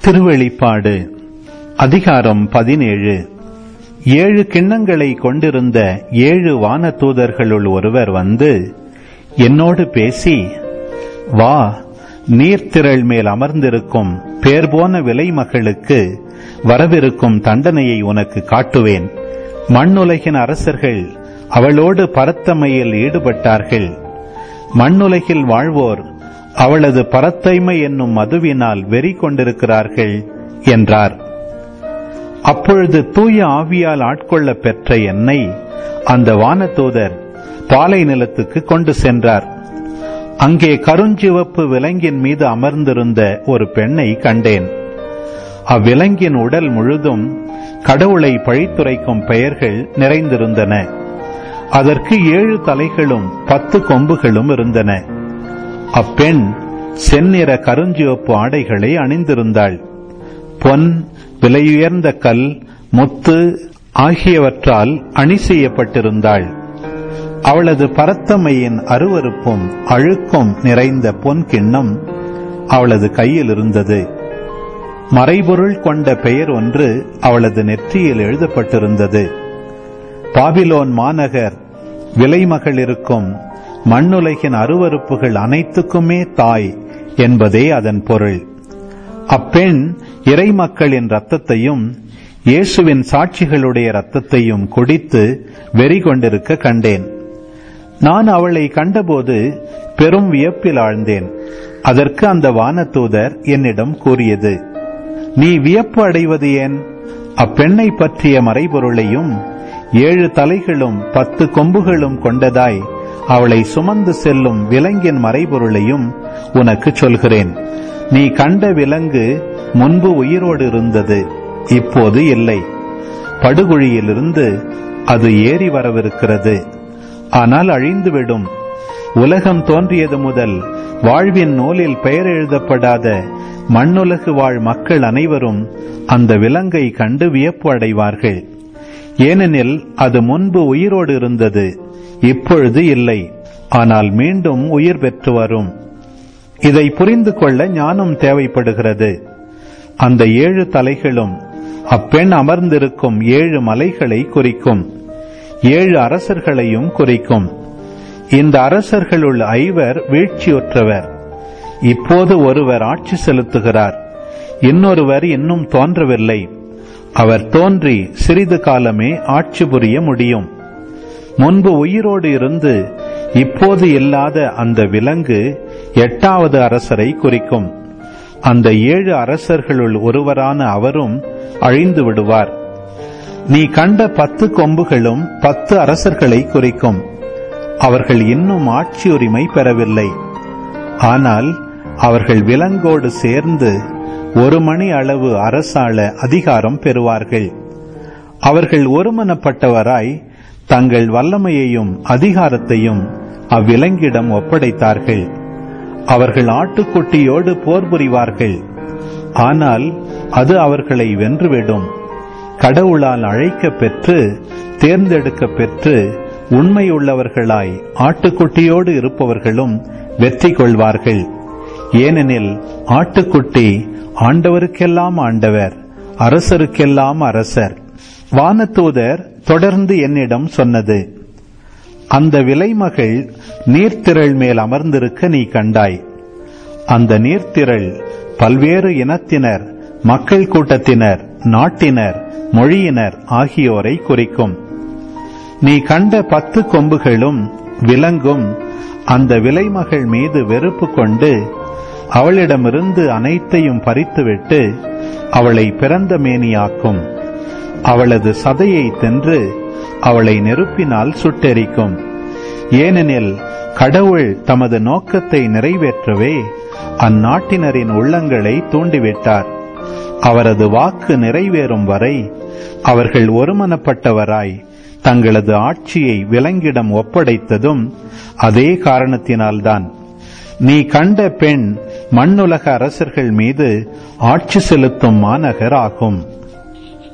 திருவெளிப்பாடு அதிகாரம் 17. 7 கிண்ணங்களை கொண்டிருந்த 7 வானதூதர்களுள் ஒருவர் வந்து என்னோடு பேசி, வா, நீர்த்திரள் மேல் அமர்ந்திருக்கும் பேர்போன விலைமகளுக்கு வரவிருக்கும் தண்டனையை உனக்கு காட்டுவேன். மண்ணுலகின் அரசர்கள் அவளோடு பரத்தமையில் ஈடுபட்டார்கள். மண்ணுலகில் வாழ்வோர் அவளது பரத்தைமை என்னும் மதுவினால் வெறி கொண்டிருக்கிறார்கள் என்றார். அப்பொழுது தூய ஆவியால் ஆட்கொள்ள பெற்ற என்னை அந்த வானதூதர் பாலை நிலத்துக்கு கொண்டு சென்றார். அங்கே கருஞ்சிவப்பு விலங்கின் மீது அமர்ந்திருந்த ஒரு பெண்ணை கண்டேன். அவ்விலங்கின் உடல் முழுதும் கடவுளை பழித்துரைக்கும் பெயர்கள் நிறைந்திருந்தன. அதற்கு 7 தலைகளும் 10 கொம்புகளும் இருந்தன. அப்பெண் செந்நிற கருஞ்சிவப்பு ஆடைகளை அணிந்திருந்தாள். பொன், விலையுயர்ந்த கல், முத்து ஆகியவற்றால் அணி செய்யப்பட்டிருந்தாள். அவளது பரத்தமையின் அருவருப்பும் அழுக்கும் நிறைந்த பொன் கிண்ணம் அவளது கையில் இருந்தது. மறைபொருள் கொண்ட பெயர் ஒன்று அவளது நெற்றியில் எழுதப்பட்டிருந்தது. பாபிலோன் மாநகர், விலைமகள் இருக்கும் மண்ணுலகின் அருவருப்புகள் அனைத்துக்குமே தாய் என்பதே அதன் பொருள். அப்பெண் இறைமக்களின் இரத்தத்தையும் இயேசுவின் சாட்சிகளுடைய இரத்தத்தையும் குடித்து வெறி கொண்டிருக்க கண்டேன். நான் அவளை கண்டபோது பெரும் வியப்பில் ஆழ்ந்தேன். அதற்கு அந்த வானதூதர் என்னிடம் கூறியது, நீ வியப்பு அடைவது ஏன்? அப்பெண்ணை பற்றிய மறைபொருளையும் 7 தலைகளும் 10 கொம்புகளும் கொண்டதாய் அவளை சுமந்து செல்லும் விலங்கின் மறைபொருளையும் உனக்கு சொல்கிறேன். நீ கண்ட விலங்கு முன்பு உயிரோடு இருந்தது, இப்போது இல்லை. படுகுழியிலிருந்து அது ஏறி வரவிருக்கிறது, ஆனால் அழிந்துவிடும். உலகம் தோன்றியது முதல் வாழ்வின் நூலில் பெயர் எழுதப்படாத மண்ணுலகு வாழ் மக்கள் அனைவரும் அந்த விலங்கை கண்டு வியப்பு அடைவார்கள். ஏனெனில் அது முன்பு உயிரோடு இருந்தது, இப்பொழுது இல்லை, ஆனால் மீண்டும் உயிர் பெற்று வரும். இதை புரிந்து கொள்ள ஞானம் தேவைப்படுகிறது. அந்த 7 தலைகளும் அப்பெண் அமர்ந்திருக்கும் 7 மலைகளை குறிக்கும், 7 அரசர்களையும் குறிக்கும். இந்த அரசர்களுள் 5 வீழ்ச்சியுற்றவர். இப்போது ஒருவர் ஆட்சி செலுத்துகிறார், இன்னொருவர் இன்னும் தோன்றவில்லை. அவர் தோன்றி சிறிது காலமே ஆட்சி புரிய முடியும். முன்பு உயிரோடு இருந்து இப்போது இல்லாத அந்த விலங்கு 8வது அரசரை குறிக்கும். அந்த 7 அரசர்களுள் ஒருவரான அவரும் அழிந்து விடுவார். நீ கண்ட 10 கொம்புகளும் 10 அரசர்களை குறிக்கும். அவர்கள் இன்னும் ஆட்சி உரிமை பெறவில்லை. ஆனால் அவர்கள் விலங்கோடு சேர்ந்து 1 மணி அளவு அரசாள அதிகாரம் பெறுவார்கள். அவர்கள் ஒருமனப்பட்டவராய் தங்கள் வல்லமையையும் அதிகாரத்தையும் அவ்விலங்கிடம் ஒப்படைத்தார்கள். அவர்கள் ஆட்டுக்குட்டியோடு போர் புரிவார்கள், ஆனால் அது அவர்களை வென்றுவிடும். கடவுளால் அழைக்க பெற்று தேர்ந்தெடுக்க பெற்று உண்மையுள்ளவர்களாய் ஆட்டுக்குட்டியோடு இருப்பவர்களும் வெற்றி கொள்வார்கள். ஏனெனில் ஆட்டுக்குட்டி ஆண்டவருக்கெல்லாம் ஆண்டவர், அரசருக்கெல்லாம் அரசர். வானதூதர் தொடர்ந்து என்னிடம் சொன்னது, அந்த விலைமகள் நீர்த்திரள் மேல் அமர்ந்திருக்க நீ கண்டாய். அந்த நீர்த்திரள் பல்வேறு இனத்தினர், மக்கள் கூட்டத்தினர், நாட்டினர், மொழியினர் ஆகியோரை குறிக்கும். நீ கண்ட 10 கொம்புகளும் விலங்கும் அந்த விலைமகள் மீது வெறுப்பு கொண்டு அவளிடமிருந்து அனைத்தையும் பறித்துவிட்டு அவளை பிறந்த மேனியாக்கும். அவளது சதையை தின்று அவளை நெருப்பினால் சுட்டெரிக்கும். ஏனெனில் கடவுள் தமது நோக்கத்தை நிறைவேற்றவே அந்நாட்டினரின் உள்ளங்களை தூண்டிவிட்டார். அவரது வாக்கு நிறைவேறும் வரை அவர்கள் ஒருமனப்பட்டவராய் தங்களது ஆட்சியை விலங்கிடம் ஒப்படைத்ததும் அதே காரணத்தினால்தான். நீ கண்ட பெண் மண்ணுலக அரசர்கள் மீது ஆட்சி செலுத்தும் மாநகர் ஆகும்.